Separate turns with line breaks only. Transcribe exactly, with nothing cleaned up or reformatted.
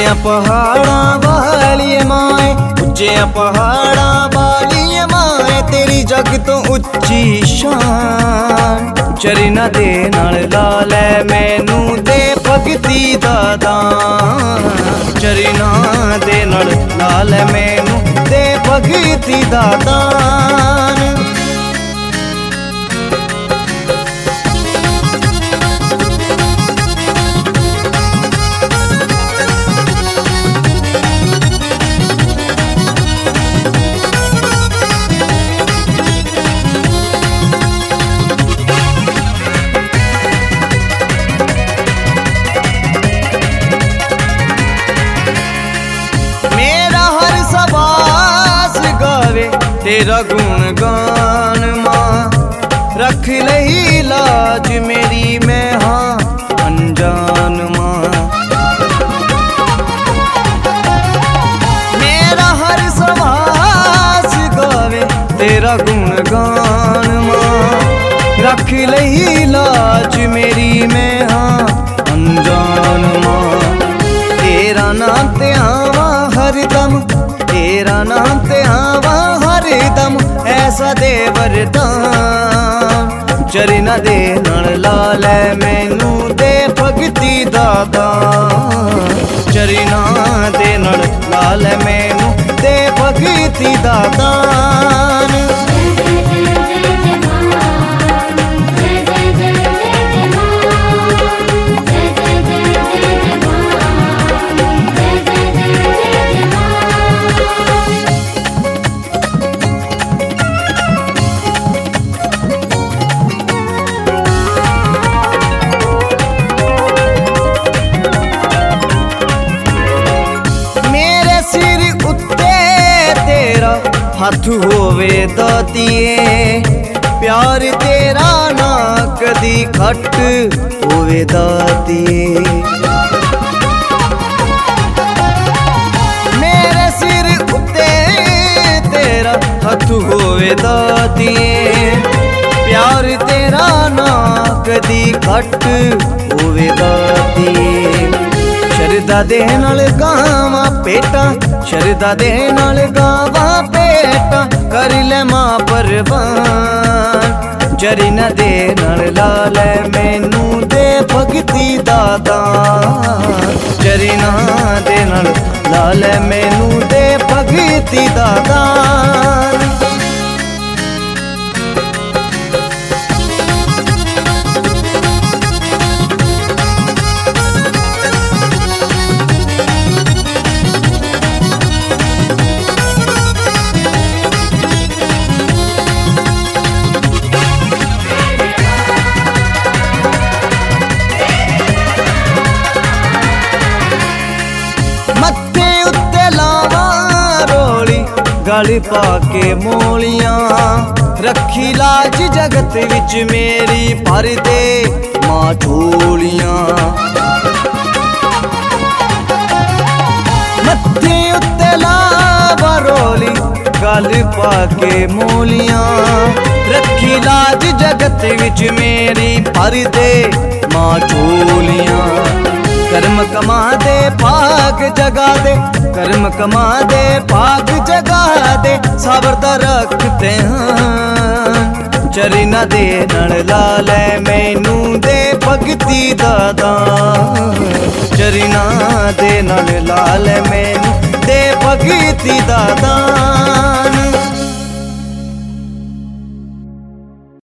उच्चिया पहाड़ा वाली माए, उच्चिया पहाड़ा वाली माए, तेरी जग तो उच्ची शान। चरना दे नाल ला लै मैनू दे भगती दा दान। चरना दे नाल ला लै मैनू दे भगती दा दान। तेरा गुण गान मां रख लही लाज मेरी, मैं हाँ अनजान मां। मेरा हर समास गावे तेरा गुण गान मां रख लही लाज मेरी, मैं हाँ अनजान मां। तेरा नाम ते आवा हरदम, तेरा नाम ते आवा हरदम, ऐसा दे वरदान। चरना दे नाल ला लै मैनू दे भगती दा दान। चरना दे नाल ला लै मैनू दे भगती दा दान। हथ होवे दातिए प्यार तेरा ना कदी घट होवे दातिए। मेरे सिर उत्ते तेरा हथ होवे दातिए प्यार तेरा ना कदी घट होवे दातिए। शरदा दे नाल गावा पेटा, शरदा दे नाल गावा पेटा, कर ले मां परवान। चरना दे नाल ला लै मैनू दे भगती दा दान। चरना दे नाल ला लै मैनू दे भगती दा दान। गल पाके मोलियां रखी लाज जगत विच मेरी, भर दे मां झोलियां। मत्थे उत्ते लावा रोली गल पाके मोलियां रखी लाज जगत विच मेरी, भर दे मां झोलियां। कर्म कमा दे भाग जगा दे, कर्म कमा दे भाग जगा दे, सबर दा रखते हैं। चरना दे नाल ला लै मैनू दे भगती दा दान। चरना दे नाल ला लै मैनू दे भगती दा दान।